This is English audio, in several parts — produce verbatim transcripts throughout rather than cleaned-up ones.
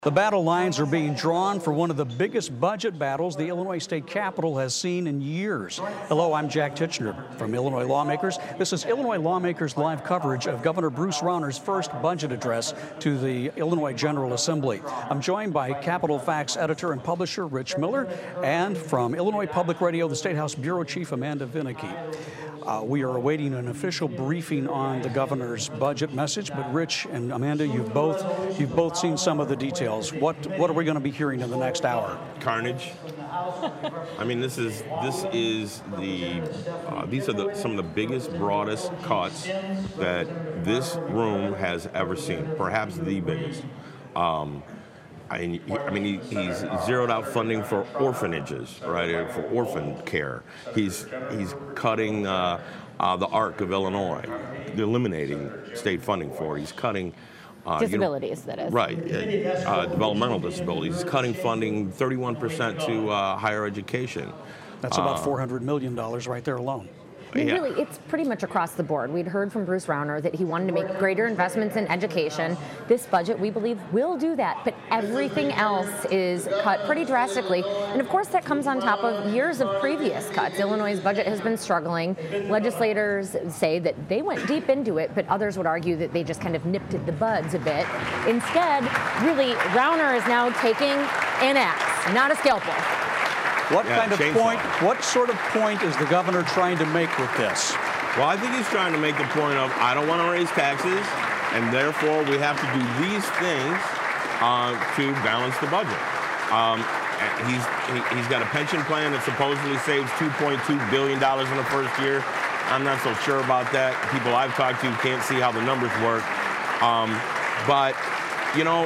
The battle lines are being drawn for one of the biggest budget battles the Illinois State Capitol has seen in years. Hello, I'm Jack Tichenor from Illinois Lawmakers. This is Illinois Lawmakers live coverage of Governor Bruce Rauner's first budget address to the Illinois General Assembly. I'm joined by Capitol Facts editor and publisher Rich Miller, and from Illinois Public Radio, the State House Bureau Chief Amanda Vinicky. Uh, we are awaiting an official briefing on the governor's budget message, but Rich and Amanda, you've both you've both seen some of the details. What what are we going to be hearing in the next hour? Carnage. I mean, this is this is the uh, these are the, some of the biggest, broadest cuts that this room has ever seen. Perhaps the biggest. Um, I, I mean, he, he's zeroed out funding for orphanages, right, for orphan care. He's he's cutting uh, uh, the ARC of Illinois, eliminating state funding for it. He's cutting uh, disabilities, you know, that is. Right, uh, developmental disabilities. He's cutting funding thirty-one percent to uh, higher education. That's about uh, four hundred million dollars right there alone. I mean, yeah. really, it's pretty much across the board. We'd heard from Bruce Rauner that he wanted to make greater investments in education. This budget, we believe, will do that, but everything else is cut pretty drastically. And of course, that comes on top of years of previous cuts. Illinois' budget has been struggling. Legislators say that they went deep into it, but others would argue that they just kind of nipped at the buds a bit. Instead, really, Rauner is now taking an axe, not a scalpel. What yeah, kind of chainsaw. point, what sort of point is the governor trying to make with this? Well, I think he's trying to make the point of, I don't want to raise taxes, and therefore we have to do these things uh, to balance the budget. Um, he's, he, he's got a pension plan that supposedly saves two point two billion dollars in the first year. I'm not so sure about that. People I've talked to can't see how the numbers work. Um, but, you know,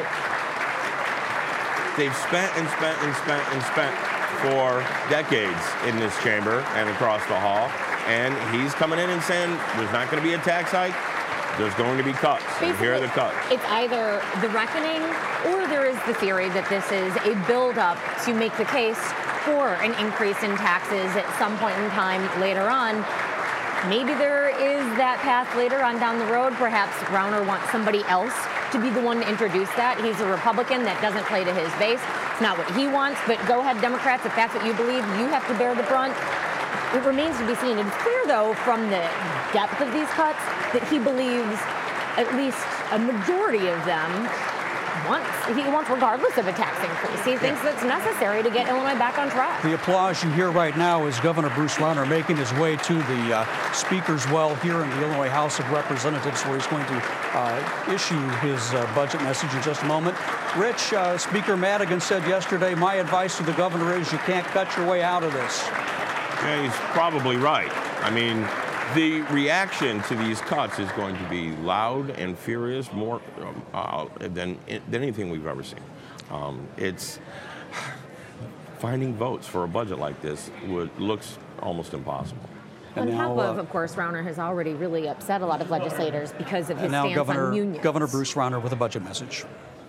they've spent and spent and spent and spent for decades in this chamber and across the hall, and he's coming in and saying there's not going to be a tax hike, there's going to be cuts. And here are the cuts. It's either the reckoning or there is the theory that this is a build-up to make the case for an increase in taxes at some point in time later on. Maybe there is that path later on down the road. Perhaps Rauner wants somebody else to be the one to introduce that. He's a Republican. That doesn't play to his base. It's not what he wants, but go ahead, Democrats. If that's what you believe, you have to bear the brunt. It remains to be seen. It's clear, though, from the depth of these cuts that he believes at least a majority of them wants, he wants regardless of a tax increase. He thinks that's necessary to get Illinois back on track. The applause you hear right now is Governor Bruce Rauner making his way to the uh, Speaker's well here in the Illinois House of Representatives, where he's going to uh, issue his uh, budget message in just a moment. Rich, uh, Speaker Madigan said yesterday, my advice to the governor is you can't cut your way out of this. Yeah, he's probably right. I mean, the reaction to these cuts is going to be loud and furious, more um, uh, than than anything we've ever seen. Um, it's finding votes for a budget like this would looks almost impossible. On And top now, of, uh, of course, Rauner has already really upset a lot of legislators because of his and now stance Governor, on unions. Governor Bruce Rauner with a budget message.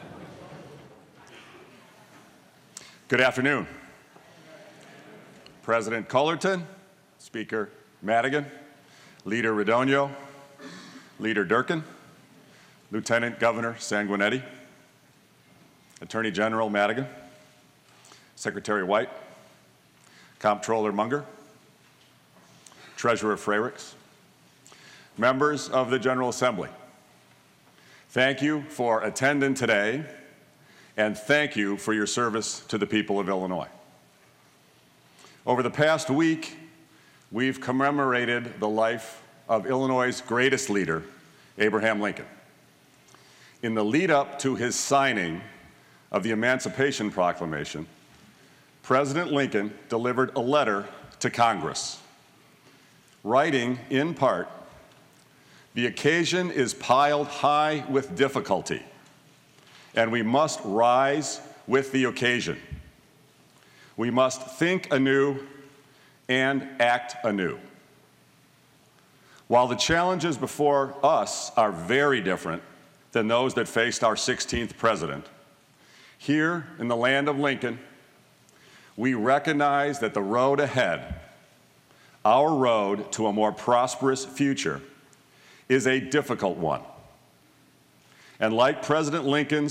Good afternoon. President Cullerton, Speaker Madigan, Leader Radogno, Leader Durkin, Lieutenant Governor Sanguinetti, Attorney General Madigan, Secretary White, Comptroller Munger, Treasurer Frerichs, members of the General Assembly, thank you for attending today, and thank you for your service to the people of Illinois. Over the past week, we've commemorated the life of Illinois' greatest leader, Abraham Lincoln. In the lead up to his signing of the Emancipation Proclamation, President Lincoln delivered a letter to Congress, writing in part, "The occasion is piled high with difficulty, and we must rise with the occasion. We must think anew and act anew. While the challenges before us are very different than those that faced our sixteenth president, here in the land of Lincoln, we recognize that the road ahead, our road to a more prosperous future, is a difficult one. And like President Lincoln's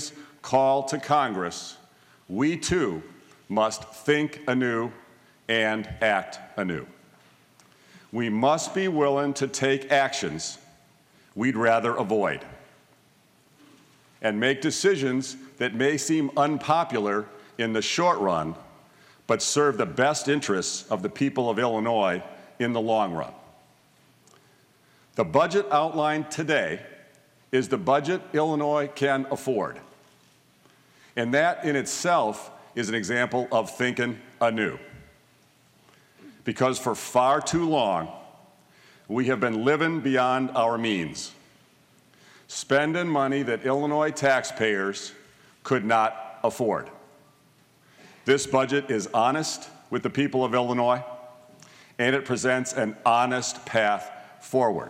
call to Congress, we too must think anew and act anew. We must be willing to take actions we'd rather avoid and make decisions that may seem unpopular in the short run, but serve the best interests of the people of Illinois in the long run. The budget outlined today is the budget Illinois can afford. And that in itself is an example of thinking anew. Because for far too long, we have been living beyond our means, spending money that Illinois taxpayers could not afford. This budget is honest with the people of Illinois, and it presents an honest path forward.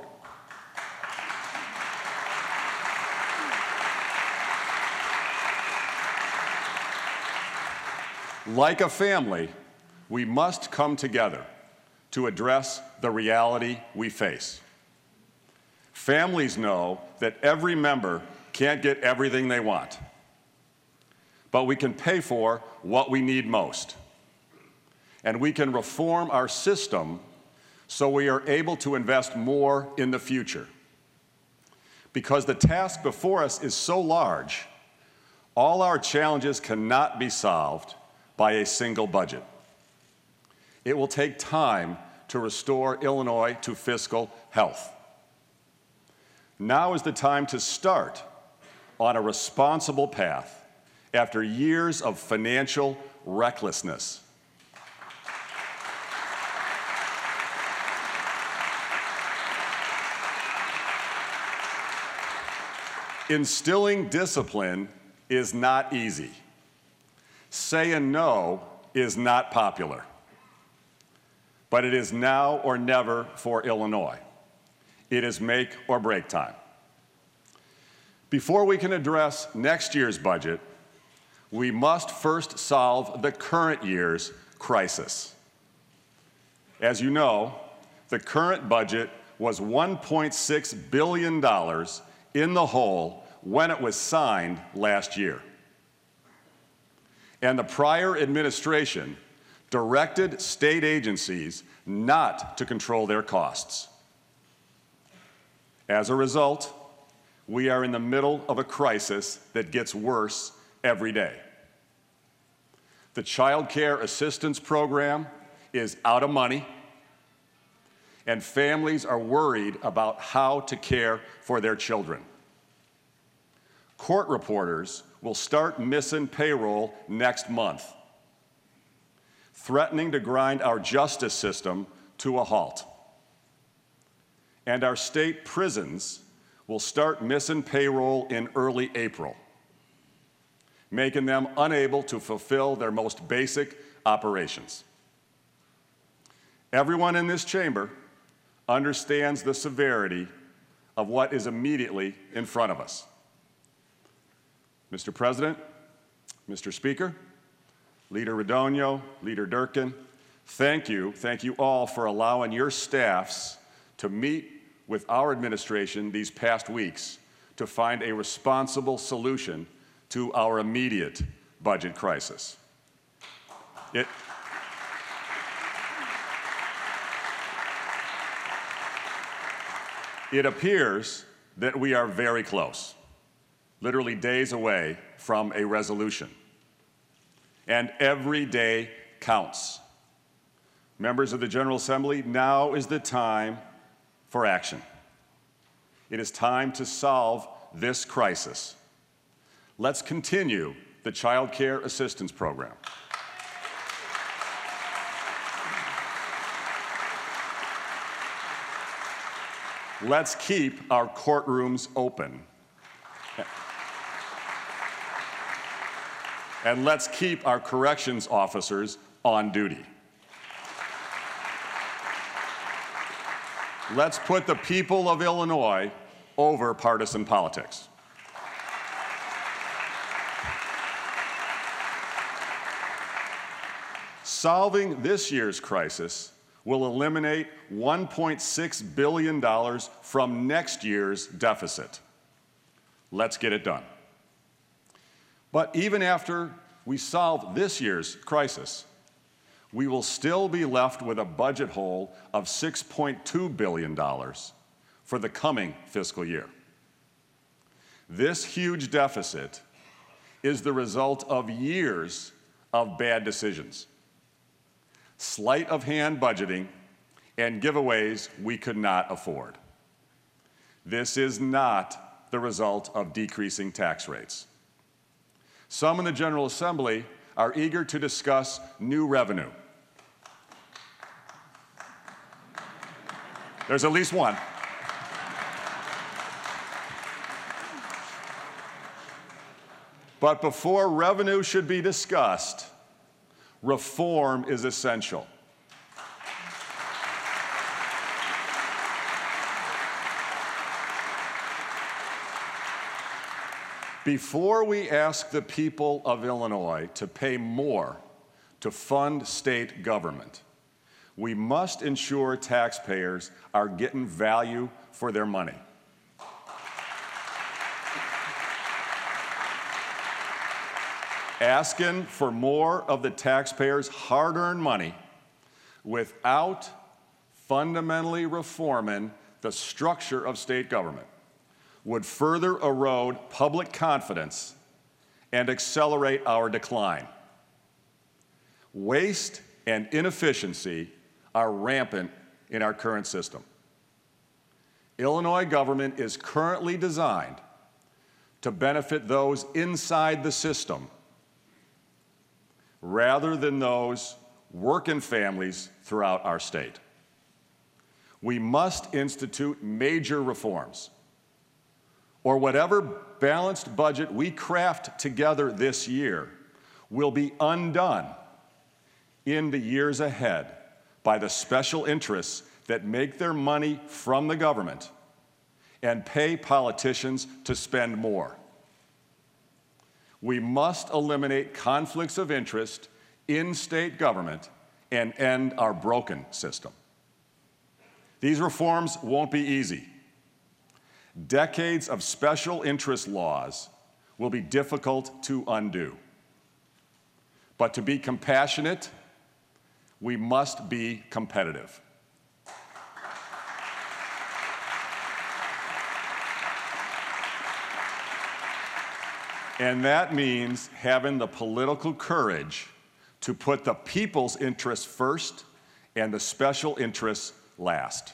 Like a family, we must come together to address the reality we face. Families know that every member can't get everything they want, but we can pay for what we need most. And we can reform our system so we are able to invest more in the future. Because the task before us is so large, all our challenges cannot be solved by a single budget. It will take time to restore Illinois to fiscal health. Now is the time to start on a responsible path after years of financial recklessness. Instilling discipline is not easy. Saying no is not popular. But it is now or never for Illinois. It is make or break time. Before we can address next year's budget, we must first solve the current year's crisis. As you know, the current budget was one point six billion dollars in the hole when it was signed last year. And the prior administration directed state agencies not to control their costs. As a result, we are in the middle of a crisis that gets worse every day. The Child Care Assistance Program is out of money, and families are worried about how to care for their children. Court reporters will start missing payroll next month, threatening to grind our justice system to a halt. And our state prisons will start missing payroll in early April, making them unable to fulfill their most basic operations. Everyone in this chamber understands the severity of what is immediately in front of us. Mister President, Mister Speaker, Leader Radogno, Leader Durkin, thank you, thank you all for allowing your staffs to meet with our administration these past weeks to find a responsible solution to our immediate budget crisis. It, it appears that we are very close, literally days away from a resolution. And every day counts. Members of the General Assembly, now is the time for action. It is time to solve this crisis. Let's continue the Child Care Assistance Program. Let's keep our courtrooms open. And let's keep our corrections officers on duty. Let's put the people of Illinois over partisan politics. Solving this year's crisis will eliminate one point six billion dollars from next year's deficit. Let's get it done. But even after we solve this year's crisis, we will still be left with a budget hole of six point two billion dollars for the coming fiscal year. This huge deficit is the result of years of bad decisions, sleight of hand budgeting, and giveaways we could not afford. This is not the result of decreasing tax rates. Some in the General Assembly are eager to discuss new revenue. There's at least one. But before revenue should be discussed, reform is essential. Before we ask the people of Illinois to pay more to fund state government, we must ensure taxpayers are getting value for their money. Asking for more of the taxpayers' hard-earned money without fundamentally reforming the structure of state government would further erode public confidence and accelerate our decline. Waste and inefficiency are rampant in our current system. Illinois government is currently designed to benefit those inside the system rather than those working families throughout our state. We must institute major reforms, or whatever balanced budget we craft together this year will be undone in the years ahead by the special interests that make their money from the government and pay politicians to spend more. We must eliminate conflicts of interest in state government and end our broken system. These reforms won't be easy. Decades of special interest laws will be difficult to undo. But to be compassionate, we must be competitive. And that means having the political courage to put the people's interests first and the special interests last.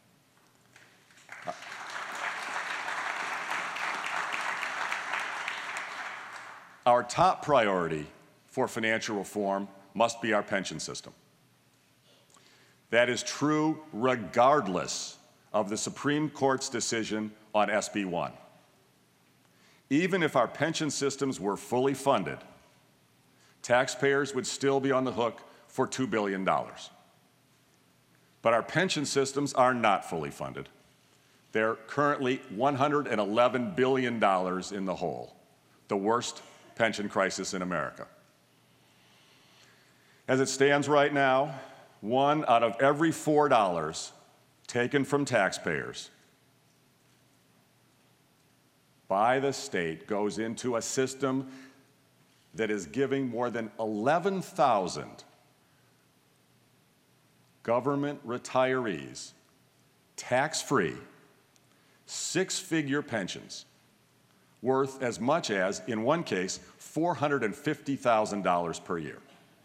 Our top priority for financial reform must be our pension system. That is true regardless of the Supreme Court's decision on S B one. Even if our pension systems were fully funded, taxpayers would still be on the hook for two billion dollars. But our pension systems are not fully funded. They're currently one hundred eleven billion dollars in the hole, the worst pension crisis in America. As it stands right now, one out of every four dollars taken from taxpayers by the state goes into a system that is giving more than eleven thousand government retirees tax-free, six-figure pensions worth as much as, in one case, four hundred fifty thousand dollars per year.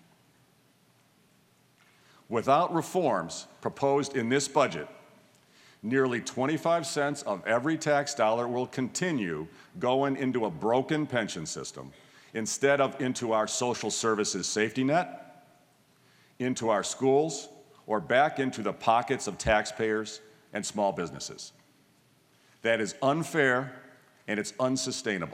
Without reforms proposed in this budget, nearly twenty-five cents of every tax dollar will continue going into a broken pension system instead of into our social services safety net, into our schools, or back into the pockets of taxpayers and small businesses. That is unfair and it's unsustainable.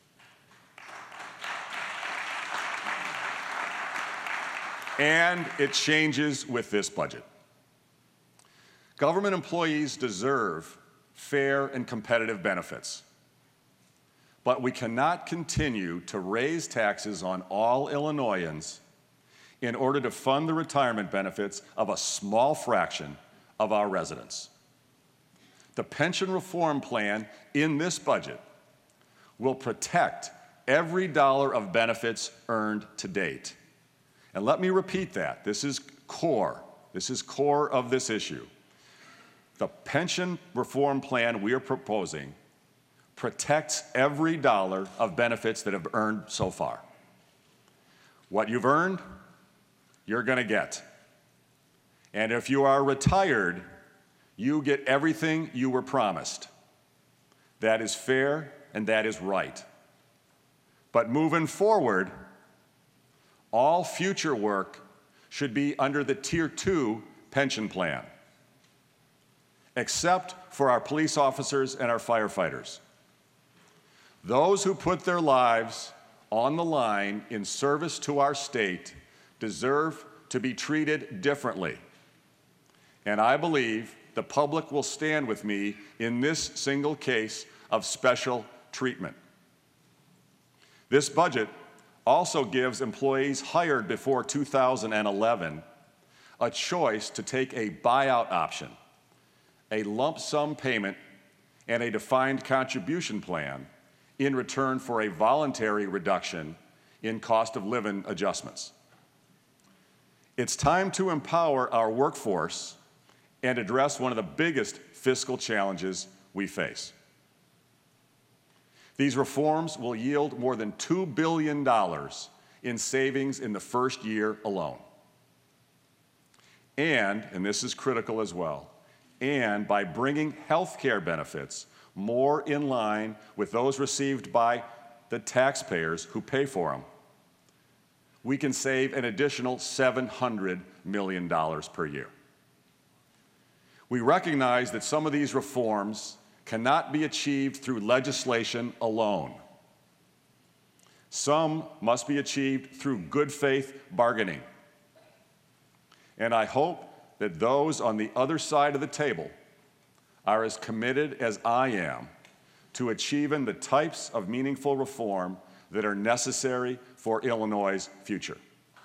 And it changes with this budget. Government employees deserve fair and competitive benefits. But we cannot continue to raise taxes on all Illinoisans in order to fund the retirement benefits of a small fraction of our residents. The pension reform plan in this budget will protect every dollar of benefits earned to date. And let me repeat that. This is core. This is core of this issue. The pension reform plan we are proposing protects every dollar of benefits that have earned so far. What you've earned, you're going to get. And if you are retired, you get everything you were promised. That is fair and that is right. But moving forward, all future work should be under the Tier two pension plan, except for our police officers and our firefighters. Those who put their lives on the line in service to our state deserve to be treated differently. And I believe the public will stand with me in this single case of special treatment. This budget also gives employees hired before two thousand eleven a choice to take a buyout option, a lump sum payment, and a defined contribution plan in return for a voluntary reduction in cost of living adjustments. It's time to empower our workforce and address one of the biggest fiscal challenges we face. These reforms will yield more than two billion dollars in savings in the first year alone. And, and this is critical as well, and by bringing health care benefits more in line with those received by the taxpayers who pay for them, we can save an additional seven hundred million dollars per year. We recognize that some of these reforms cannot be achieved through legislation alone. Some must be achieved through good faith bargaining. And I hope that those on the other side of the table are as committed as I am to achieving the types of meaningful reform that are necessary for Illinois' future.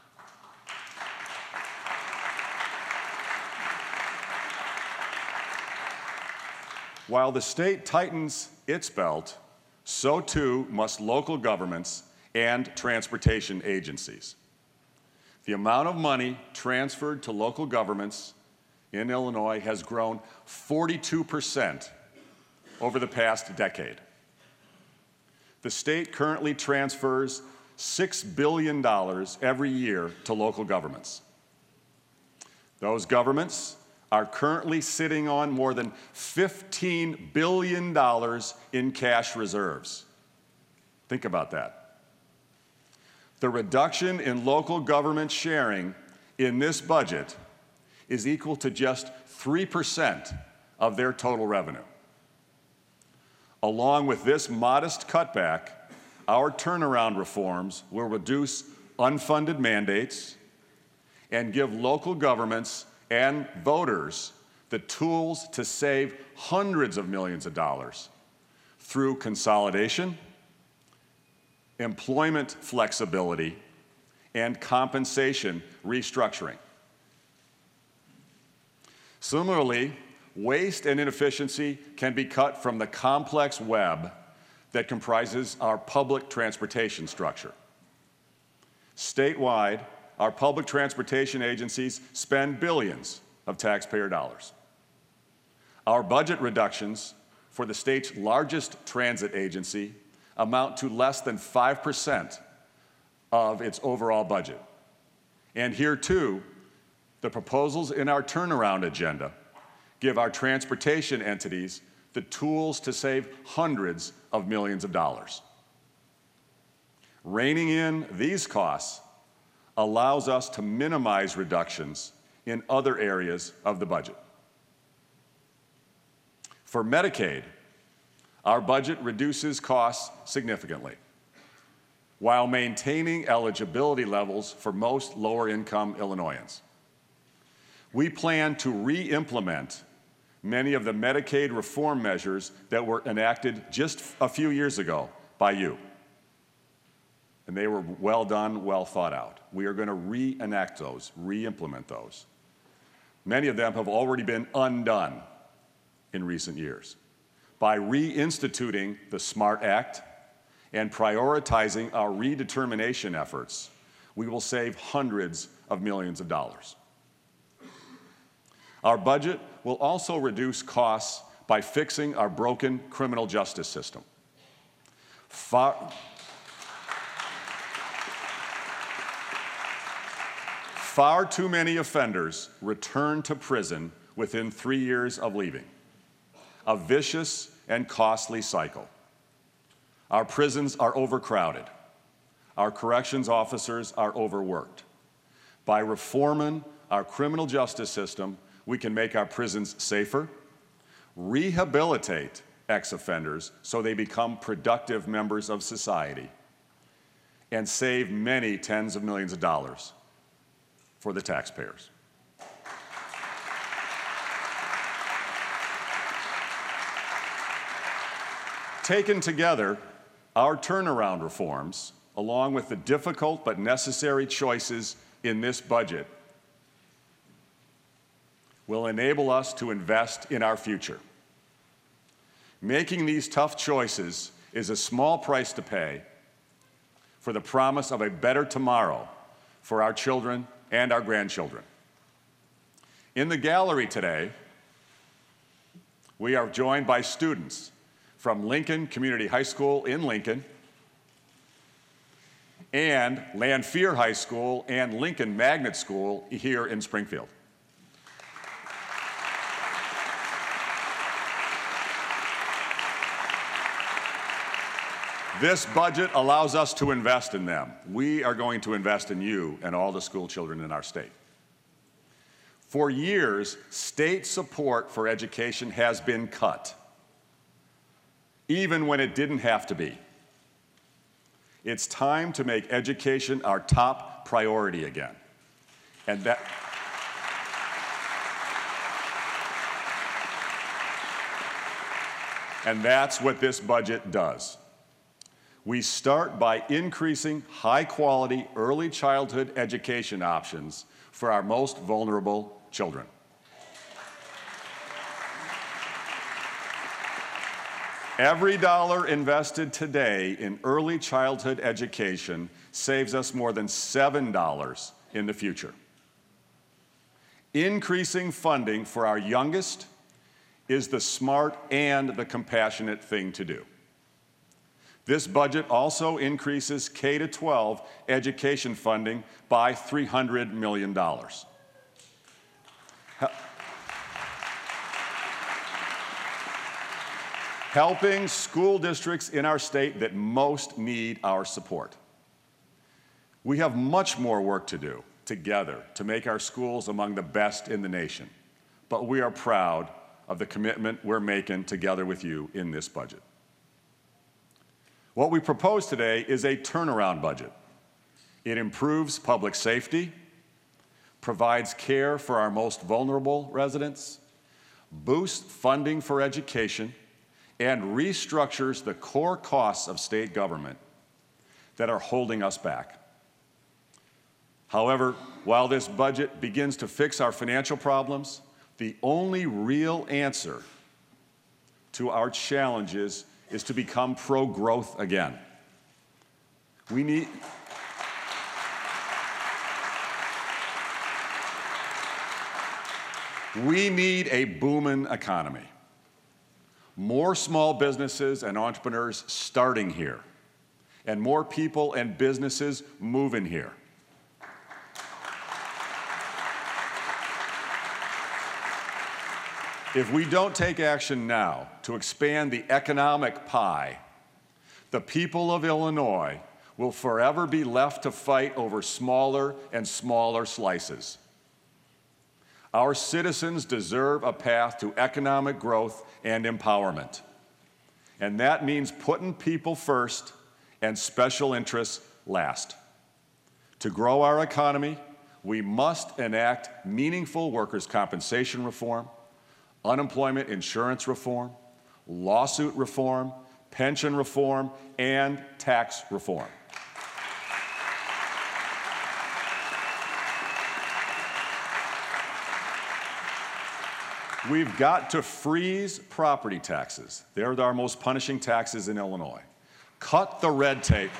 While the state tightens its belt, so too must local governments and transportation agencies. The amount of money transferred to local governments in Illinois has grown forty-two percent over the past decade. The state currently transfers six billion dollars every year to local governments. Those governments are currently sitting on more than fifteen billion dollars in cash reserves. Think about that. The reduction in local government sharing in this budget is equal to just three percent of their total revenue. Along with this modest cutback, our turnaround reforms will reduce unfunded mandates and give local governments and voters the tools to save hundreds of millions of dollars through consolidation, employment flexibility, and compensation restructuring. Similarly, waste and inefficiency can be cut from the complex web that comprises our public transportation structure. Statewide, our public transportation agencies spend billions of taxpayer dollars. Our budget reductions for the state's largest transit agency amount to less than five percent of its overall budget. And here too, the proposals in our turnaround agenda give our transportation entities the tools to save hundreds of millions of dollars. Reining in these costs allows us to minimize reductions in other areas of the budget. For Medicaid, our budget reduces costs significantly while maintaining eligibility levels for most lower-income Illinoisans. We plan to re-implement many of the Medicaid reform measures that were enacted just a few years ago by you. And they were well done, well thought out. We are going to reenact those, re-implement those. Many of them have already been undone in recent years by reinstituting the SMART Act and prioritizing our redetermination efforts, we will save hundreds of millions of dollars. Our budget will also reduce costs by fixing our broken criminal justice system. Far, far too many offenders return to prison within three years of leaving, a vicious and costly cycle. Our prisons are overcrowded. Our corrections officers are overworked. By reforming our criminal justice system, we can make our prisons safer, rehabilitate ex-offenders so they become productive members of society, and save many tens of millions of dollars for the taxpayers. Taken together, our turnaround reforms, along with the difficult but necessary choices in this budget, will enable us to invest in our future. Making these tough choices is a small price to pay for the promise of a better tomorrow for our children and our grandchildren. In the gallery today, we are joined by students from Lincoln Community High School in Lincoln and Lanphier High School and Lincoln Magnet School here in Springfield. This budget allows us to invest in them. We are going to invest in you and all the school children in our state. For years, state support for education has been cut, even when it didn't have to be. It's time to make education our top priority again. And that And that's what this budget does. We start by increasing high-quality early childhood education options for our most vulnerable children. Every dollar invested today in early childhood education saves us more than seven dollars in the future. Increasing funding for our youngest is the smart and the compassionate thing to do. This budget also increases K through twelve education funding by three hundred million dollars. Helping school districts in our state that most need our support. We have much more work to do together to make our schools among the best in the nation, but we are proud of the commitment we're making together with you in this budget. What we propose today is a turnaround budget. It improves public safety, provides care for our most vulnerable residents, boosts funding for education, and restructures the core costs of state government that are holding us back. However, while this budget begins to fix our financial problems, the only real answer to our challenges is to become pro-growth again. We need, we need a booming economy. More small businesses and entrepreneurs starting here, and more people and businesses moving here. If we don't take action now to expand the economic pie, the people of Illinois will forever be left to fight over smaller and smaller slices. Our citizens deserve a path to economic growth and empowerment. And that means putting people first and special interests last. To grow our economy, we must enact meaningful workers' compensation reform, unemployment insurance reform, lawsuit reform, pension reform, and tax reform. We've got to freeze property taxes. They're our most punishing taxes in Illinois. Cut the red tape.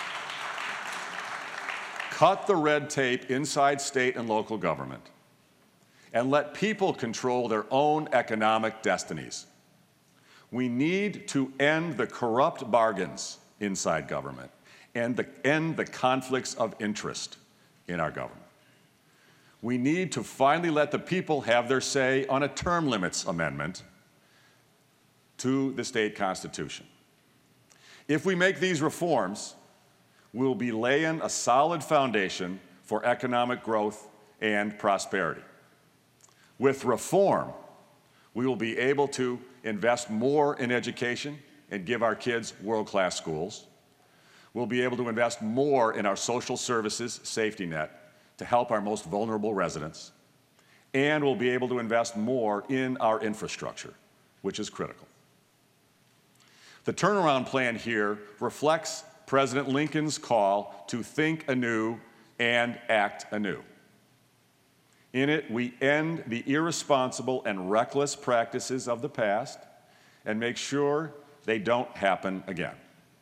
Cut the red tape inside state and local government and let people control their own economic destinies. We need to end the corrupt bargains inside government and the, end the conflicts of interest in our government. We need to finally let the people have their say on a term limits amendment to the state constitution. If we make these reforms, we'll be laying a solid foundation for economic growth and prosperity. With reform, we will be able to invest more in education and give our kids world-class schools. We'll be able to invest more in our social services safety net to help our most vulnerable residents. And we'll be able to invest more in our infrastructure, which is critical. The turnaround plan here reflects President Lincoln's call to think anew and act anew. In it, we end the irresponsible and reckless practices of the past and make sure they don't happen again.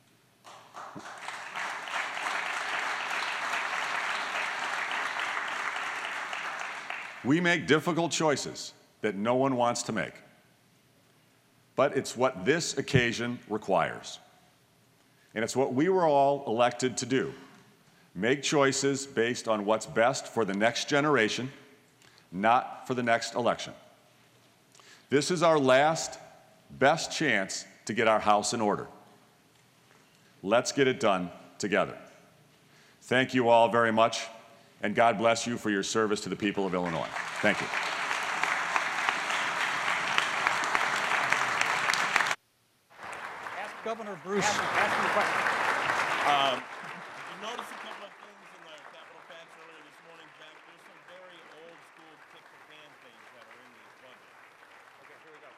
We make difficult choices that no one wants to make, but it's what this occasion requires. And it's what we were all elected to do. Make choices based on what's best for the next generation, not for the next election. This is our last, best chance to get our house in order. Let's get it done together. Thank you all very much, and God bless you for your service to the people of Illinois. Thank you. Ask Governor Bruce. Ask, ask me a question. Um, you notice a couple of things in the Capitol Facts earlier this morning, Jack. There's some very old school kick the can things that are in these budgets. Okay, here we go.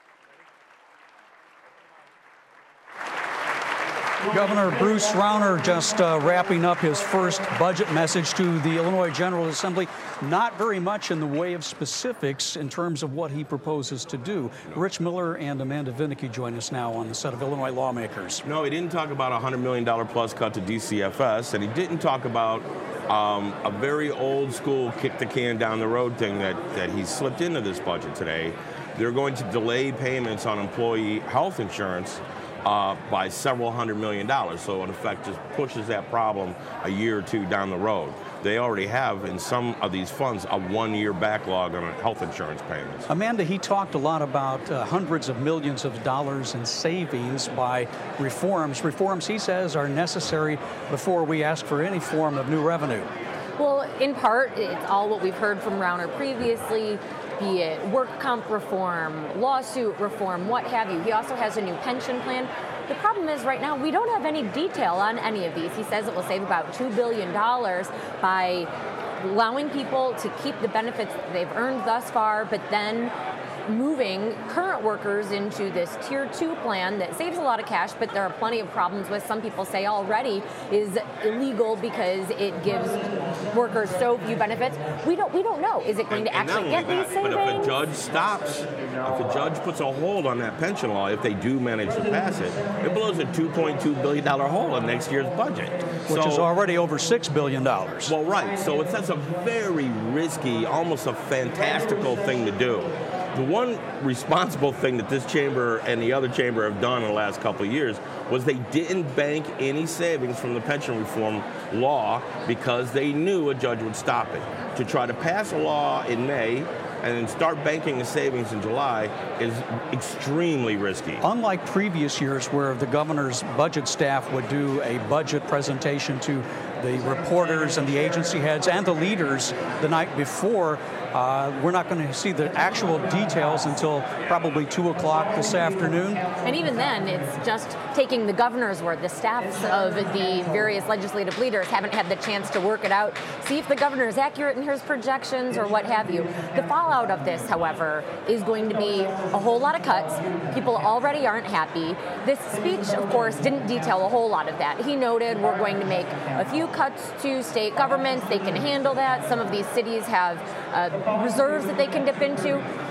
Ready? Governor Bruce Rauner just uh, wrapping up his first budget message to the Illinois General Assembly. Not very much in the way of specifics in terms of what he proposes to do. No. Rich Miller and Amanda Vinicky join us now on the set of Illinois Lawmakers. No, he didn't talk about a one hundred million dollars plus cut to D C F S, and he didn't talk about um, a very old school kick the can down the road thing that, that he slipped into this budget today. They're going to delay payments on employee health insurance Uh, by several hundred million dollars. So in effect just pushes that problem a year or two down the road. They already have in some of these funds a one-year backlog on health insurance payments. Amanda, he talked a lot about uh, hundreds of millions of dollars in savings by reforms. Reforms, he says, are necessary before we ask for any form of new revenue. Well, in part, it's all what we've heard from Rauner previously, be it work comp reform, lawsuit reform, what have you. He also has a new pension plan. The problem is right now we don't have any detail on any of these. He says it will save about two billion dollars by allowing people to keep the benefits they've earned thus far, but then moving current workers into this tier two plan that saves a lot of cash, but there are plenty of problems with. Some people say already is illegal because it gives workers so few benefits. We don't we don't know. Is it going and, to actually get that, these savings? But if a judge stops, if a judge puts a hold on that pension law, if they do manage to pass it, it blows a two point two billion dollars hole in next year's budget. Which so, is already over six billion dollars. Well, right. So it's, that's a very risky, almost a fantastical thing to do. The one responsible thing that this chamber and the other chamber have done in the last couple of years was they didn't bank any savings from the pension reform law because they knew a judge would stop it. To try to pass a law in May and then start banking the savings in July is extremely risky. Unlike previous years where the governor's budget staff would do a budget presentation to the reporters and the agency heads and the leaders the night before, Uh, we're not going to see the actual details until probably two o'clock this afternoon. And even then, it's just taking the governor's word. The staffs of the various legislative leaders haven't had the chance to work it out, see if the governor is accurate in his projections or what have you. The fallout of this, however, is going to be a whole lot of cuts. People already aren't happy. This speech, of course, didn't detail a whole lot of that. He noted we're going to make a few cuts to state governments. They can handle that. Some of these cities have uh, reserves that they can dip into.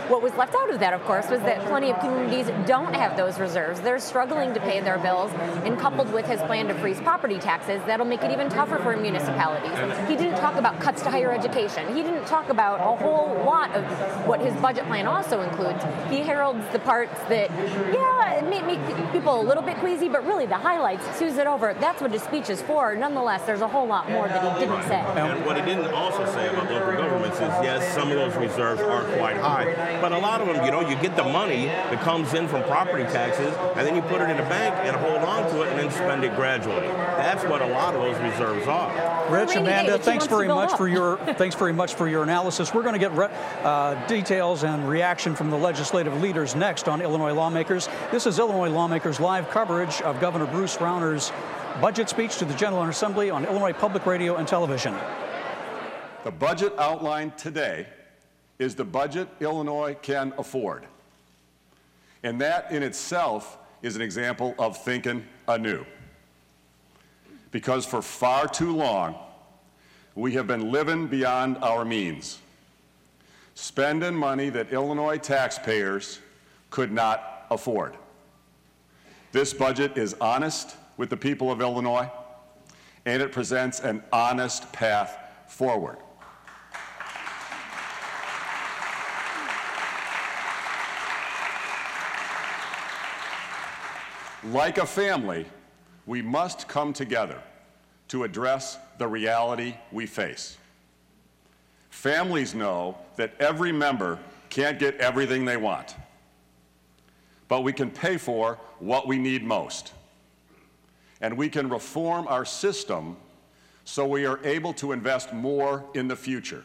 What was left out of that, of course, was that plenty of communities don't have those reserves. They're struggling to pay their bills, and coupled with his plan to freeze property taxes, that'll make it even tougher for municipalities. He didn't talk about cuts to higher education. He didn't talk about a whole lot of what his budget plan also includes. He heralds the parts that, yeah, it may make people a little bit queasy, but really the highlights, smooths it over. That's what his speech is for. Nonetheless, there's a whole lot more that he didn't say. And what he didn't also say about local governments is, yes, some of those reserves are quite high, but a lot of them, you know, you get the money that comes in from property taxes, and then you put it in a bank and hold on to it and then spend it gradually. That's what a lot of those reserves are. Rich, Amanda, thanks very much for your thanks very much for your analysis. We're going to get re uh, details and reaction from the legislative leaders next on Illinois Lawmakers. This is Illinois Lawmakers live coverage of Governor Bruce Rauner's budget speech to the General Assembly on Illinois Public Radio and Television. The budget outlined today is the budget Illinois can afford. And that in itself is an example of thinking anew. Because for far too long, we have been living beyond our means, spending money that Illinois taxpayers could not afford. This budget is honest with the people of Illinois, and it presents an honest path forward. Like a family, we must come together to address the reality we face. Families know that every member can't get everything they want, but we can pay for what we need most. And we can reform our system so we are able to invest more in the future.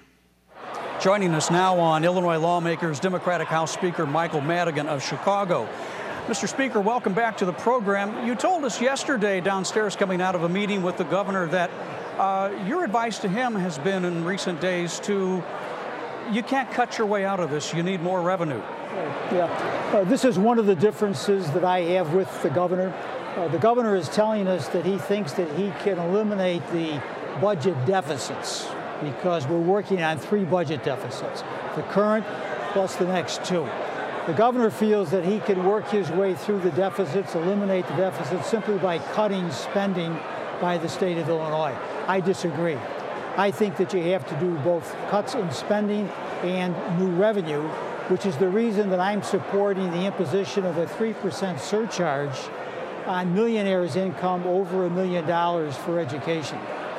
Joining us now on Illinois Lawmakers, Democratic House Speaker Michael Madigan of Chicago. Mister Speaker, welcome back to the program. You told us yesterday downstairs coming out of a meeting with the governor that uh, your advice to him has been in recent days to, you can't cut your way out of this, you need more revenue. Yeah, uh, this is one of the differences that I have with the governor. Uh, the governor is telling us that he thinks that he can eliminate the budget deficits because we're working on three budget deficits, the current plus the next two. The governor feels that he can work his way through the deficits, eliminate the deficits simply by cutting spending by the state of Illinois. I disagree. I think that you have to do both cuts in spending and new revenue, which is the reason that I'm supporting the imposition of a three percent surcharge on millionaires' income over a million dollars for education.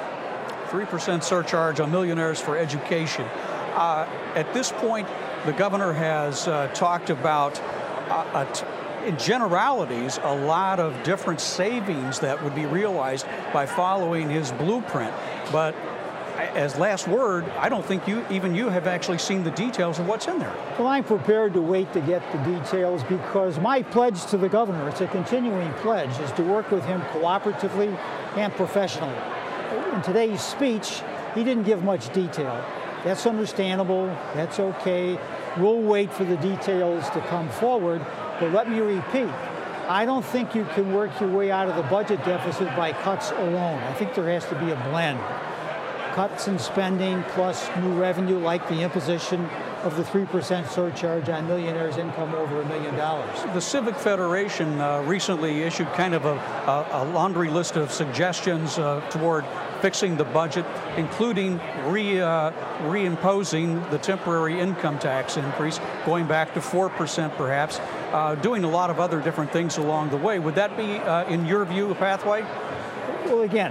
three percent surcharge on millionaires for education. Uh, at this point, the governor has uh, talked about, uh, a t in generalities, a lot of different savings that would be realized by following his blueprint. But as last word, I don't think you, even you, have actually seen the details of what's in there. Well, I'm prepared to wait to get the details because my pledge to the governor, it's a continuing pledge, is to work with him cooperatively and professionally. In today's speech, he didn't give much detail. That's understandable, that's okay. We'll wait for the details to come forward, but let me repeat, I don't think you can work your way out of the budget deficit by cuts alone. I think there has to be a blend. Cuts in spending plus new revenue, like the imposition of the three percent surcharge on millionaires' income over a million dollars. The Civic Federation uh, recently issued kind of a, a, a laundry list of suggestions uh, toward fixing the budget, including re, uh, reimposing the temporary income tax increase, going back to four percent perhaps, uh, doing a lot of other different things along the way. Would that be, uh, in your view, a pathway? Well, again,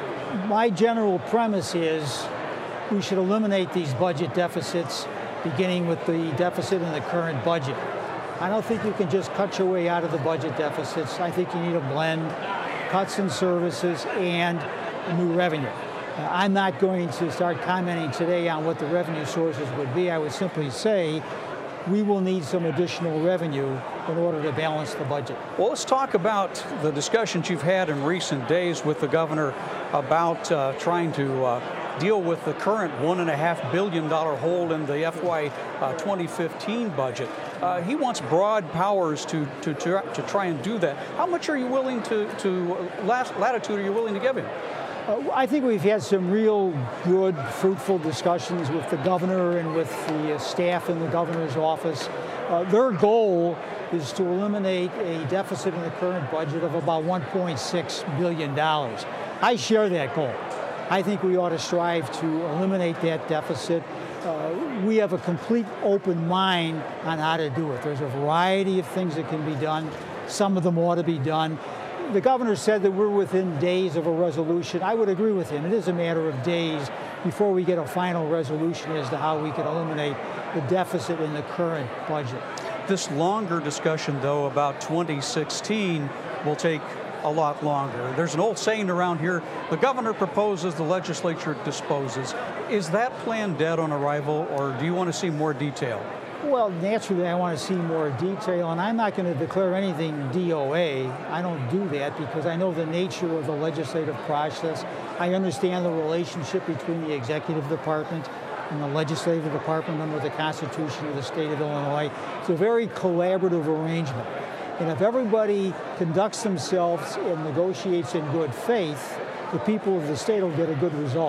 my general premise is we should eliminate these budget deficits, beginning with the deficit in the current budget. I don't think you can just cut your way out of the budget deficits. I think you need a blend, cuts in services and new revenue. Uh, I'm not going to start commenting today on what the revenue sources would be. I would simply say we will need some additional revenue in order to balance the budget. Well, let's talk about the discussions you've had in recent days with the governor about uh, trying to uh, deal with the current one and a half billion dollar hole in the F Y twenty fifteen budget. Uh, he wants broad powers to, to, to, to try and do that. How much are you willing to, to latitude are you willing to give him? Uh, I think we've had some real good, fruitful discussions with the governor and with the uh, staff in the governor's office. Uh, their goal is to eliminate a deficit in the current budget of about one point six billion dollars. I share that goal. I think we ought to strive to eliminate that deficit. Uh, we have a complete open mind on how to do it. There's a variety of things that can be done. Some of them ought to be done. The governor said that we're within days of a resolution. I would agree with him. It is a matter of days before we get a final resolution as to how we can eliminate the deficit in the current budget. This longer discussion, though, about twenty sixteen will take a lot longer. There's an old saying around here, the governor proposes, the legislature disposes. Is that plan dead on arrival, or do you want to see more detail? Well, naturally, I want to see more detail, and I'm not going to declare anything D O A. I don't do that because I know the nature of the legislative process. I understand the relationship between the executive department and the legislative department under the Constitution of the state of Illinois. It's a very collaborative arrangement. And if everybody conducts themselves and negotiates in good faith, the people of the state will get a good result.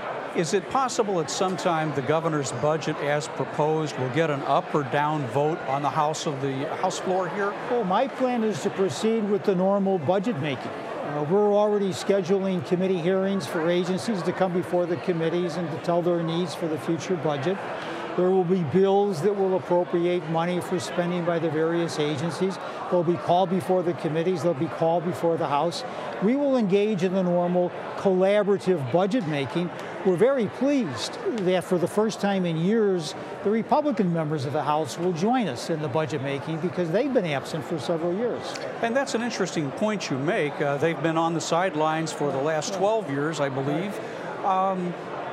Is it possible at some time the governor's budget as proposed will get an up or down vote on the House of the House floor here? Well, my plan is to proceed with the normal budget making. Uh, we're already scheduling committee hearings for agencies to come before the committees and to tell their needs for the future budget. There will be bills that will appropriate money for spending by the various agencies. They'll be called before the committees. They'll be called before the House. We will engage in the normal collaborative budget making. We're very pleased that for the first time in years, the Republican members of the House will join us in the budget making because they've been absent for several years. And that's an interesting point you make. Uh, they've been on the sidelines for the last twelve years, I believe. Um,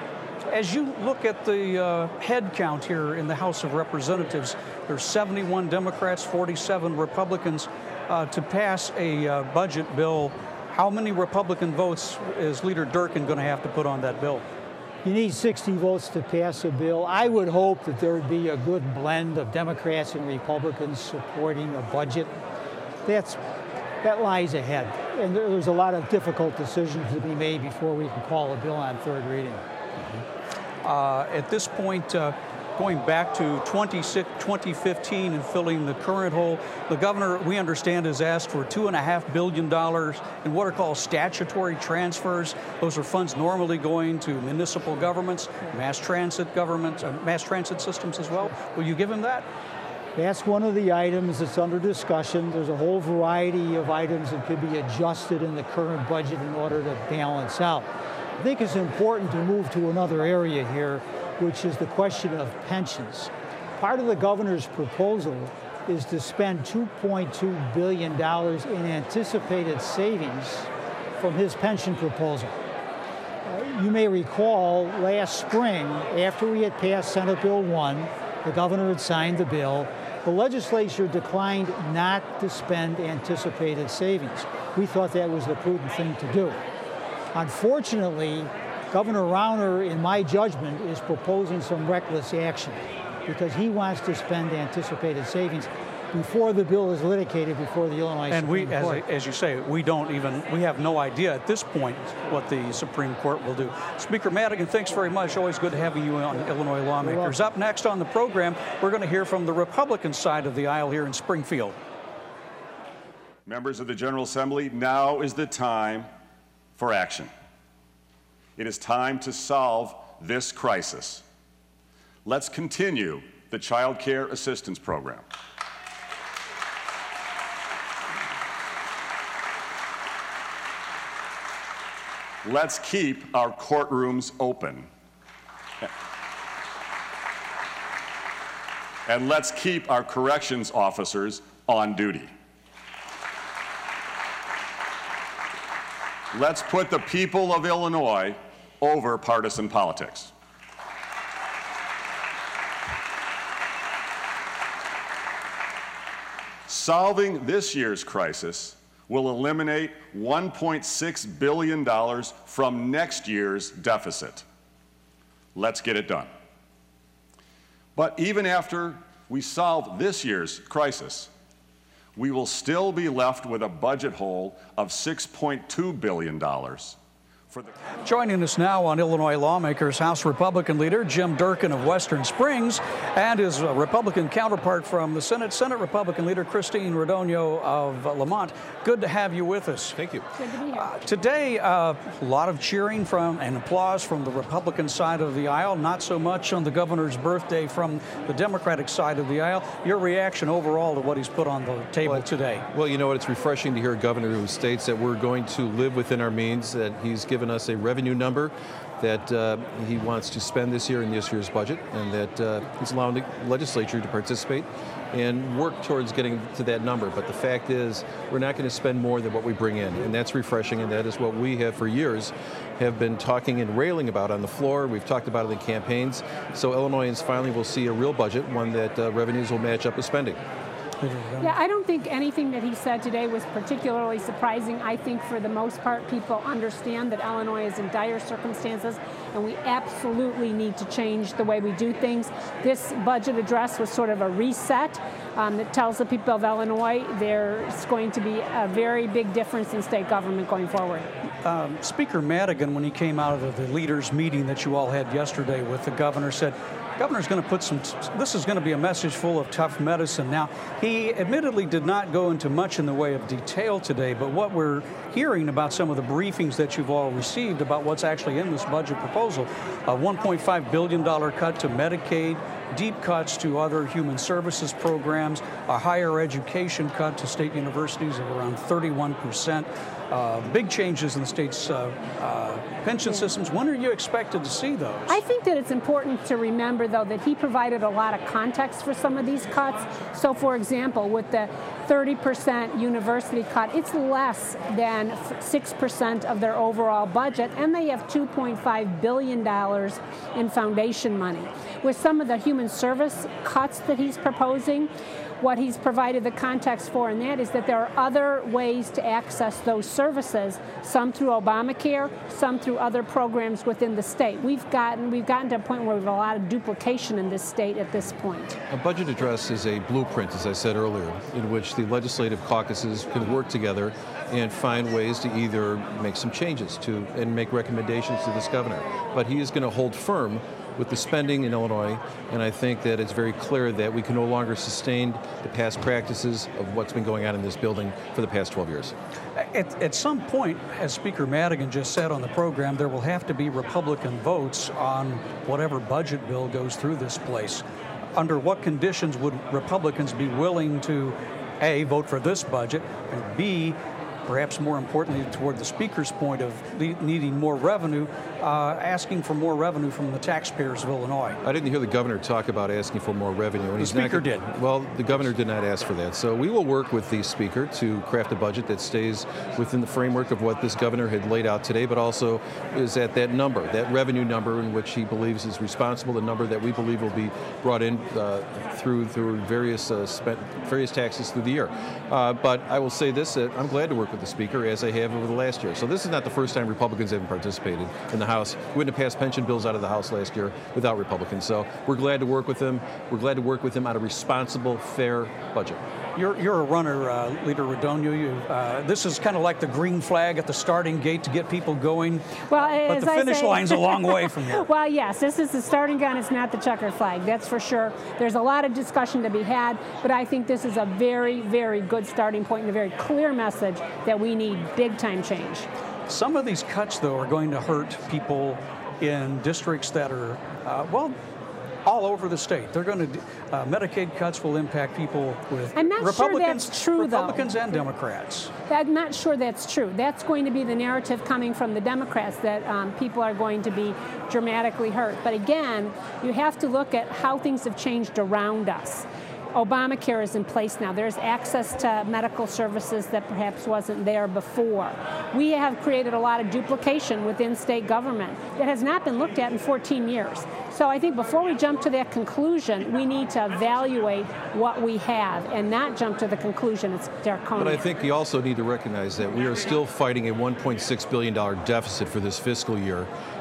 As you look at the uh, head count here in the House of Representatives, there's seventy-one Democrats, forty-seven Republicans uh, to pass a uh, budget bill. How many Republican votes is Leader Durkin going to have to put on that bill? You need sixty votes to pass a bill. I would hope that there would be a good blend of Democrats and Republicans supporting a budget. That's, that lies ahead. And there's a lot of difficult decisions to be made before we can call a bill on third reading. Uh, at this point, uh, going back to twenty fifteen and filling the current hole, the governor, we understand, has asked for two and a half billion dollars in what are called statutory transfers. Those are funds normally going to municipal governments, mass transit governments, uh, mass transit systems as well. Will you give him that? That's one of the items that's under discussion. There's a whole variety of items that could be adjusted in the current budget in order to balance out. I think it's important to move to another area here, which is the question of pensions. Part of the governor's proposal is to spend two point two billion dollars in anticipated savings from his pension proposal. Uh, you may recall last spring, after we had passed Senate Bill one, the governor had signed the bill, the legislature declined not to spend anticipated savings. We thought that was the prudent thing to do. Unfortunately, Governor Rauner, in my judgment, is proposing some reckless action because he wants to spend anticipated savings before the bill is litigated before the Illinois and Supreme we, Court. as, as you say, we don't even, we have no idea at this point what the Supreme Court will do. Speaker Madigan, thanks very much. Always good having you on Illinois Lawmakers. Up next on the program, we're going to hear from the Republican side of the aisle here in Springfield. Members of the General Assembly, now is the time for action. It is time to solve this crisis. Let's continue the Child Care Assistance Program. Let's keep our courtrooms open. And let's keep our corrections officers on duty. Let's put the people of Illinois over partisan politics. Solving this year's crisis will eliminate one point six billion dollars from next year's deficit. Let's get it done. But even after we solve this year's crisis, we will still be left with a budget hole of six point two billion dollars for the... Joining us now on Illinois Lawmakers, House Republican leader Jim Durkin of Western Springs, and his Republican counterpart from the Senate, Senate Republican leader Christine Radogno of Lamont. Good to have you with us. Thank you. Good to be here. Uh, today, uh, a lot of cheering from and applause from the Republican side of the aisle, not so much on the governor's birthday from the Democratic side of the aisle. Your reaction overall to what he's put on the table well, today? Well, you know what? It's refreshing to hear a governor who states that we're going to live within our means, that he's given us a revenue number that uh, he wants to spend this year in this year's budget, and that uh, he's allowing the legislature to participate and work towards getting to that number. But the fact is, we're not going to spend more than what we bring in, and that's refreshing, and that is what we have for years have been talking and railing about on the floor. We've talked about it in campaigns. So Illinoisans finally will see a real budget, one that uh, revenues will match up with spending. Yeah, I don't think anything that he said today was particularly surprising. I think for the most part, people understand that Illinois is in dire circumstances, and we absolutely need to change the way we do things. This budget address was sort of a reset um, that tells the people of Illinois there's going to be a very big difference in state government going forward. Um, Speaker Madigan, when he came out of the leaders' meeting that you all had yesterday with the governor, said, Governor's going to put some, this is going to be a message full of tough medicine. Now, he admittedly did not go into much in the way of detail today, but what we're hearing about some of the briefings that you've all received about what's actually in this budget proposal, a one point five billion dollars cut to Medicaid, deep cuts to other human services programs, a higher education cut to state universities of around thirty-one percent, uh, big changes in the state's uh, uh, pension yeah. systems. When are you expected to see those? I think that it's important to remember, though, that he provided a lot of context for some of these cuts. So, for example, with the thirty percent university cut, it's less than six percent of their overall budget, and they have two point five billion dollars in foundation money. With some of the human service cuts that he's proposing, what he's provided the context for, and that is that there are other ways to access those services, some through Obamacare, some through other programs within the state. We've gotten we've gotten to a point where we have a lot of duplication in this state at this point. A budget address is a blueprint, as I said earlier, in which the legislative caucuses can work together and find ways to either make some changes to and make recommendations to this governor. But he is going to hold firm with the spending in Illinois, and I think that it's very clear that we can no longer sustain the past practices of what's been going on in this building for the past twelve years. At, at some point, as Speaker Madigan just said on the program, there will have to be Republican votes on whatever budget bill goes through this place. Under what conditions would Republicans be willing to, A, vote for this budget, and B, perhaps more importantly, toward the Speaker's point of needing more revenue, uh, asking for more revenue from the taxpayers of Illinois? I didn't hear the governor talk about asking for more revenue. And the he's Speaker not, did. Well, the governor did not ask for that. So we will work with the Speaker to craft a budget that stays within the framework of what this governor had laid out today, but also is at that number, that revenue number in which he believes is responsible, the number that we believe will be brought in uh, through through various uh, spent, various taxes through the year. Uh, but I will say this, that I'm glad to work with the Speaker, as I have over the last year. So this is not the first time Republicans haven't participated in the House. We wouldn't have passed pension bills out of the House last year without Republicans. So we're glad to work with them. We're glad to work with them on a responsible, fair budget. You're, you're a runner, uh, Leader Radogno. You, uh, this is kind of like the green flag at the starting gate to get people going. Well, but the finish say, line's a long way from here. Well, yes, this is the starting gun. It's not the checkered flag, that's for sure. There's a lot of discussion to be had, but I think this is a very, very good starting point and a very clear message that we need big-time change. Some of these cuts, though, are going to hurt people in districts that are, uh, well, all over the state. They're going to, uh, Medicaid cuts will impact people with I'm not Republicans, sure that's true, Republicans though. and Democrats. I'm not sure that's true. That's going to be the narrative coming from the Democrats, that um, people are going to be dramatically hurt. But again, you have to look at how things have changed around us. Obamacare is in place now. There's access to medical services that perhaps wasn't there before. We have created a lot of duplication within state government that has not been looked at in fourteen years. So I think before we jump to that conclusion, we need to evaluate what we have and not jump to the conclusion it's draconian. But I think you also need to recognize that we are still fighting a one point six billion dollars deficit for this fiscal year,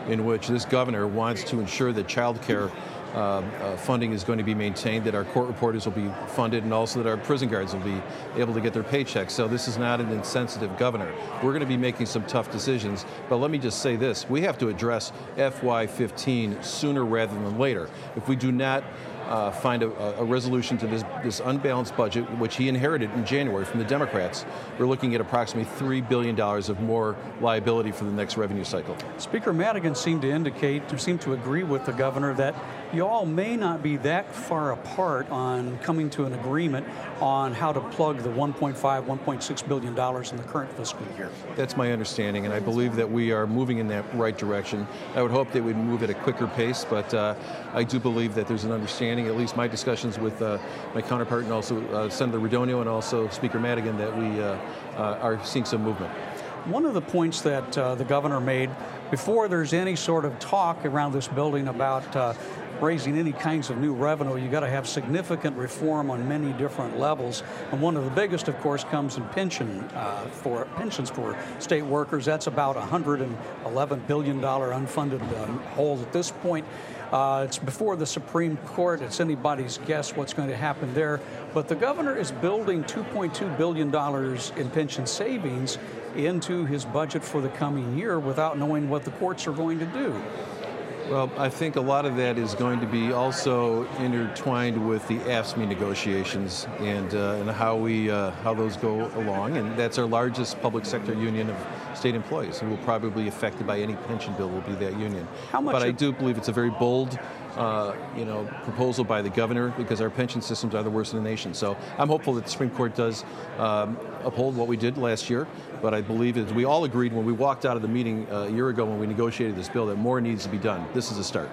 in which this governor wants to ensure that child care Uh, uh, funding is going to be maintained, that our court reporters will be funded, and also that our prison guards will be able to get their paychecks. So this is not an insensitive governor. We're going to be making some tough decisions, but let me just say this. We have to address F Y fifteen sooner rather than later. If we do not uh, find a, a resolution to this, this unbalanced budget, which he inherited in January from the Democrats, we're looking at approximately three billion dollars of more liability for the next revenue cycle. Speaker Madigan seemed to indicate, seemed to agree with the governor that you all may not be that far apart on coming to an agreement on how to plug the one point five, one point six billion dollars in the current fiscal year. That's my understanding, and I believe that we are moving in that right direction. I would hope that we'd move at a quicker pace, but uh, I do believe that there's an understanding, at least my discussions with uh, my counterpart and also uh, Senator Radonio and also Speaker Madigan, that we uh, uh, are seeing some movement. One of the points that uh, the governor made before there's any sort of talk around this building about uh, raising any kinds of new revenue, you got to have significant reform on many different levels. And one of the biggest, of course, comes in pension uh, for pensions for state workers. That's about a one hundred eleven billion dollars unfunded um, hole at this point. Uh, it's before the Supreme Court. It's anybody's guess what's going to happen there. But the governor is building two point two billion dollars in pension savings into his budget for the coming year without knowing what the courts are going to do. Well, I think a lot of that is going to be also intertwined with the A F S C Me negotiations and uh, and how we uh, how those go along, and that's our largest public sector union of state employees, and will probably be affected by any pension bill will be that union. How much? But I do believe it's a very bold, uh, you know, proposal by the governor, because our pension systems are the worst in the nation. So I'm hopeful that the Supreme Court does um, uphold what we did last year. But I believe, as we all agreed when we walked out of the meeting uh, a year ago when we negotiated this bill, that more needs to be done. This is a start.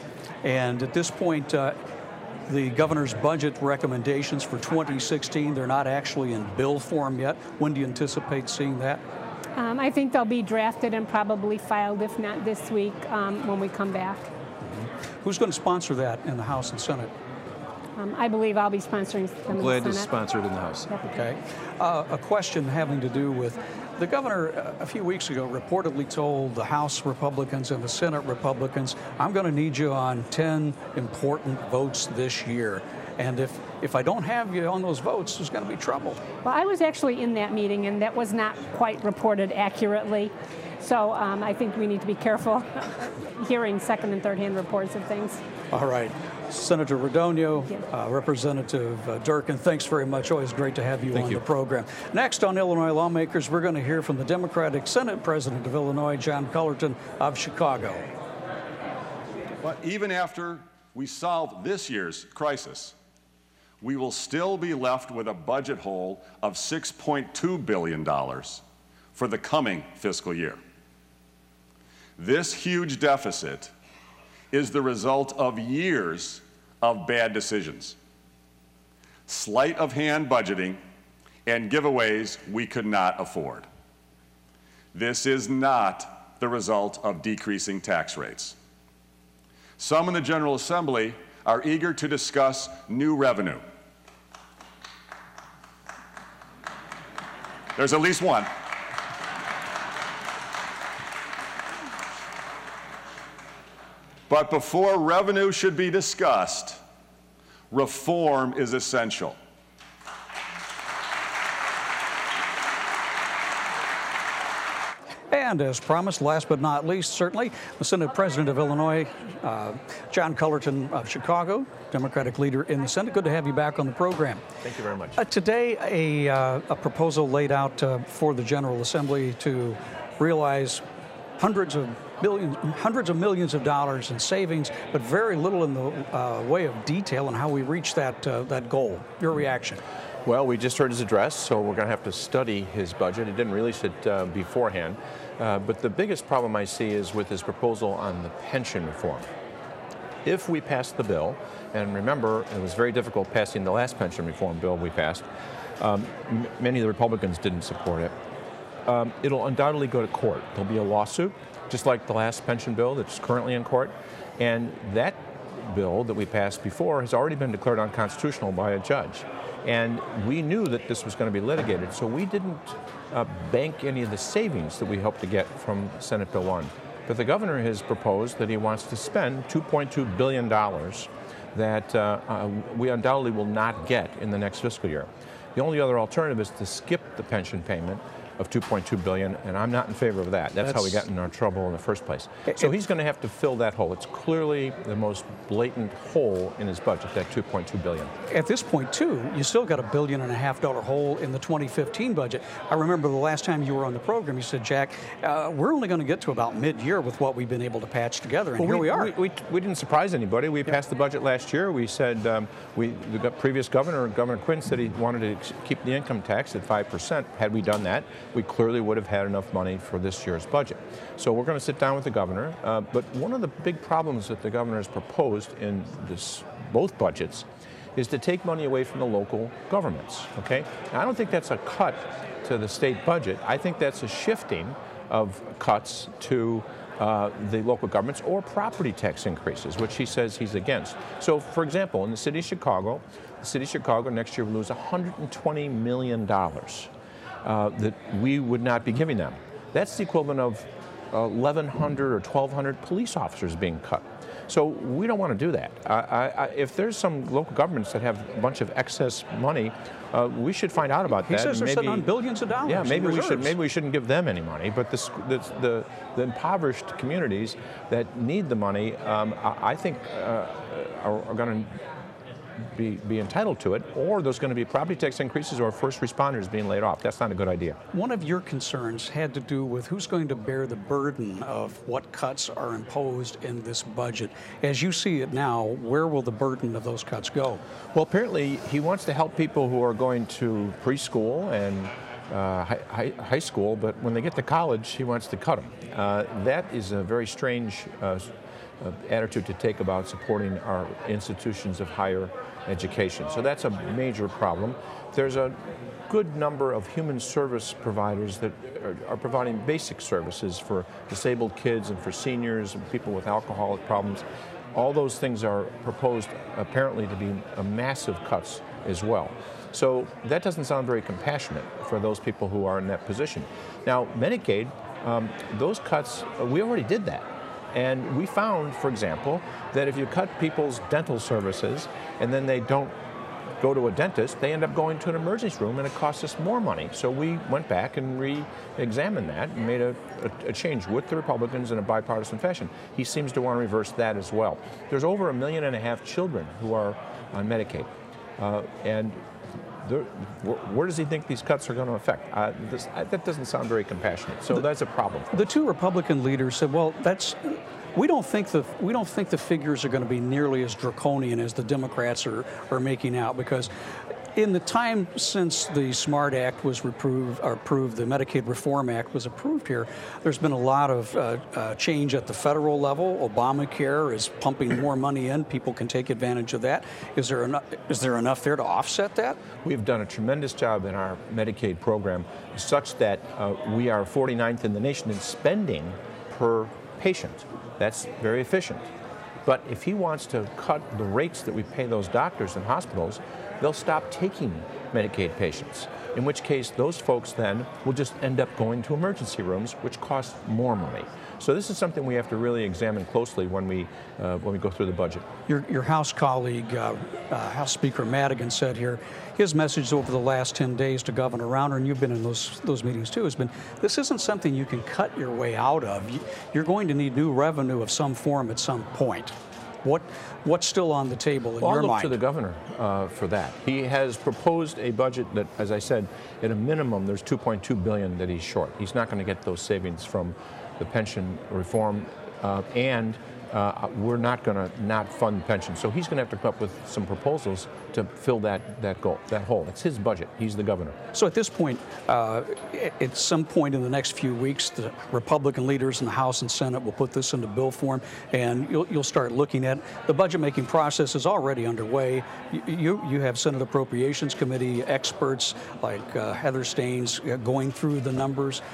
And at this point, uh, the governor's budget recommendations for twenty sixteen, they're not actually in bill form yet. When do you anticipate seeing that? Um, I think they'll be drafted and probably filed, if not this week, um, when we come back. Mm-hmm. Who's going to sponsor that in the House and Senate? Um, I believe I'll be sponsoring them I'm in glad the to Senate. sponsor it in the House. Okay. Uh, a question having to do with the governor uh, a few weeks ago reportedly told the House Republicans and the Senate Republicans, I'm going to need you on ten important votes this year. And if, if I don't have you on those votes, there's going to be trouble. Well, I was actually in that meeting, and that was not quite reported accurately. So um, I think we need to be careful hearing second and third hand reports of things. All right. Senator Radonio, uh, Representative uh, Durkin, thanks very much. Always great to have you Thank on you. the program. Next on Illinois Lawmakers, we're going to hear from the Democratic Senate President of Illinois, John Cullerton of Chicago. But even after we solve this year's crisis, we will still be left with a budget hole of six point two billion dollars for the coming fiscal year. This huge deficit is the result of years of bad decisions, sleight of hand budgeting, and giveaways we could not afford. This is not the result of decreasing tax rates. Some in the General Assembly are eager to discuss new revenue. There's at least one. But before revenue should be discussed, reform is essential. And as promised, last but not least, certainly, the Senate President of Illinois, uh, John Cullerton of Chicago, Democratic leader in the Senate. Good to have you back on the program. Thank you very much. Uh, today, a, uh, a proposal laid out uh, for the General Assembly to realize hundreds of billions, hundreds of millions of dollars in savings, but very little in the uh, way of detail on how we reach that uh, that goal. Your reaction? Well, we just heard his address, so we're going to have to study his budget. He didn't release it uh, beforehand. Uh, but the biggest problem I see is with his proposal on the pension reform. If we pass the bill, and remember, it was very difficult passing the last pension reform bill we passed, um, m many of the Republicans didn't support it, um, it'll undoubtedly go to court. There'll be a lawsuit, just like the last pension bill that's currently in court, and that bill that we passed before has already been declared unconstitutional by a judge. And we knew that this was going to be litigated, so we didn't uh, bank any of the savings that we hoped to get from Senate Bill one. But the governor has proposed that he wants to spend two point two billion dollars that uh, uh, we undoubtedly will not get in the next fiscal year. The only other alternative is to skip the pension payment of two point two billion dollars, and I'm not in favor of that. That's, That's how we got in our trouble in the first place. It, so he's going to have to fill that hole. It's clearly the most blatant hole in his budget, that two point two billion dollars. At this point, too, you still got a billion and a half dollar hole in the twenty fifteen budget. I remember the last time you were on the program, you said, Jack, uh, we're only going to get to about mid-year with what we've been able to patch together, and well, here we, we are. We, we, we didn't surprise anybody. We passed the budget last year. We said, um, we, the previous governor, Governor Quinn, said he wanted to keep the income tax at five percent. Had we done that, we clearly would have had enough money for this year's budget. So we're going to sit down with the governor, uh, but one of the big problems that the governor has proposed in this, both budgets is to take money away from the local governments, okay? Now, I don't think that's a cut to the state budget. I think that's a shifting of cuts to uh, the local governments or property tax increases, which he says he's against. So, for example, in the city of Chicago, the city of Chicago next year will lose one hundred twenty million dollars. Uh, that we would not be giving them. That's the equivalent of eleven hundred or twelve hundred police officers being cut. So we don't want to do that. I, I, if there's some local governments that have a bunch of excess money, uh, we should find out about he that. He says they're maybe, sitting on billions of dollars. Yeah, maybe in we reserves. should. Maybe we shouldn't give them any money. But the the the, the impoverished communities that need the money, um, I, I think, uh, are, are going to Be, be entitled to it, or there's going to be property tax increases or first responders being laid off. That's not a good idea. One of your concerns had to do with who's going to bear the burden of what cuts are imposed in this budget. As you see it now, where will the burden of those cuts go? Well, apparently he wants to help people who are going to preschool and uh, high, high, high school, but when they get to college, he wants to cut them. Uh, that is a very strange uh, Uh, attitude to take about supporting our institutions of higher education. So that's a major problem. There's a good number of human service providers that are, are providing basic services for disabled kids and for seniors and people with alcoholic problems. All those things are proposed apparently to be a massive cuts as well. So that doesn't sound very compassionate for those people who are in that position. Now, Medicaid, um, those cuts, uh, we already did that. And we found, for example, that if you cut people's dental services and then they don't go to a dentist, they end up going to an emergency room and it costs us more money. So we went back and re-examined that and made a, a, a change with the Republicans in a bipartisan fashion. He seems to want to reverse that as well. There's over a million and a half children who are on Medicaid. Uh, and There, where, where does he think these cuts are going to affect? Uh, this, uh, that doesn't sound very compassionate. So the, that's a problem. The two Republican leaders said, "Well, that's we don't think the we don't think the figures are going to be nearly as draconian as the Democrats are are making out, because in the time since the SMART Act was approved, or approved, the Medicaid Reform Act was approved here, there's been a lot of uh, uh, change at the federal level. Obamacare is pumping more money in. People can take advantage of that. Is there enough? Is there enough there to offset that? We've done a tremendous job in our Medicaid program, such that uh, we are forty-ninth in the nation in spending per patient. That's very efficient. But if he wants to cut the rates that we pay those doctors and hospitals, they'll stop taking Medicaid patients, in which case those folks then will just end up going to emergency rooms, which cost more money. So this is something we have to really examine closely when we uh, when we go through the budget. Your, your House colleague, uh, uh, House Speaker Madigan, said here, his message over the last ten days to Governor Rauner, and you've been in those those meetings too, has been, this isn't something you can cut your way out of. You're going to need new revenue of some form at some point. What what's still on the table in well, your I'll look mind? to the governor uh, for that. He has proposed a budget that, as I said, at a minimum, there's two point two billion dollars that he's short. He's not going to get those savings from the pension reform, uh, and uh, we're not going to not fund pensions. So he's going to have to come up with some proposals to fill that that goal, that hole. It's his budget. He's the governor. So at this point, uh, at some point in the next few weeks, the Republican leaders in the House and Senate will put this into bill form, and you'll, you'll start looking at it. The budget-making process is already underway. You, you, you have Senate Appropriations Committee experts like uh, Heather Stearns going through the numbers.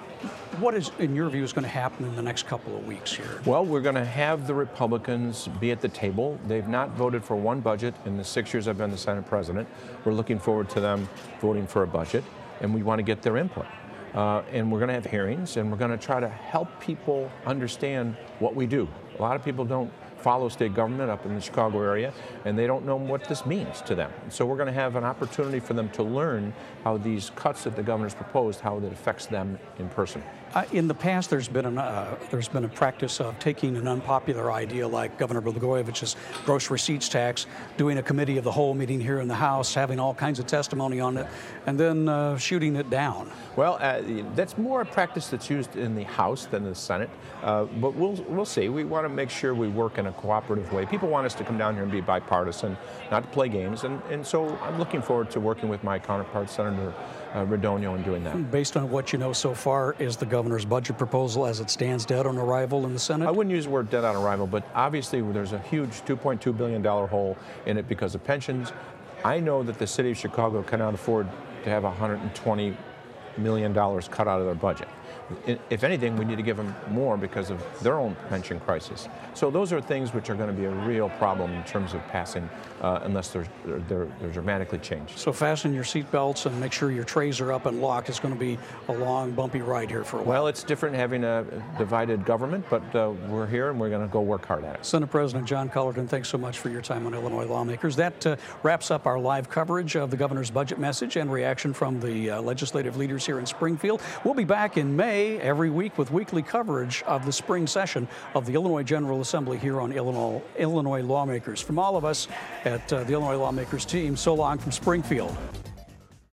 What is, in your view, is going to happen in the next couple of weeks here? Well, we're going to have the Republicans be at the table. They've not voted for one budget in the six years I've been the Senate president. We're looking forward to them voting for a budget, and we want to get their input. Uh, and we're going to have hearings, and we're going to try to help people understand what we do. A lot of people don't follow state government up in the Chicago area, and they don't know what this means to them. So we're going to have an opportunity for them to learn how these cuts that the governor's proposed, how that affects them in person. Uh, in the past, there's been an, uh, there's been a practice of taking an unpopular idea like Governor Blagojevich's gross receipts tax, doing a committee of the whole meeting here in the House, having all kinds of testimony on it, and then uh, shooting it down. Well, uh, that's more a practice that's used in the House than the Senate, uh, but we'll we'll see. We want to make sure we work in a cooperative way. People want us to come down here and be bipartisan, not to play games, and and so I'm looking forward to working with my counterpart, Senator uh, Radogno, and doing that. Based on what you know so far, is the governor's budget proposal as it stands dead on arrival in the Senate? I wouldn't use the word dead on arrival, but obviously there's a huge two point two billion dollar hole in it because of pensions. I know that the city of Chicago cannot afford to have one hundred twenty million dollars cut out of their budget. If anything, we need to give them more because of their own pension crisis. So those are things which are going to be a real problem in terms of passing uh, unless they're, they're, they're dramatically changed. So fasten your seatbelts and make sure your trays are up and locked. It's going to be a long, bumpy ride here for a while. Well, it's different having a divided government, but uh, we're here and we're going to go work hard at it. Senate President John Cullerton, thanks so much for your time on Illinois Lawmakers. That uh, wraps up our live coverage of the governor's budget message and reaction from the uh, legislative leaders here in Springfield. We'll be back in May every week with weekly coverage of the spring session of the Illinois General Assembly here on Illinois, Illinois Lawmakers. From all of us at uh, the Illinois Lawmakers team, so long from Springfield.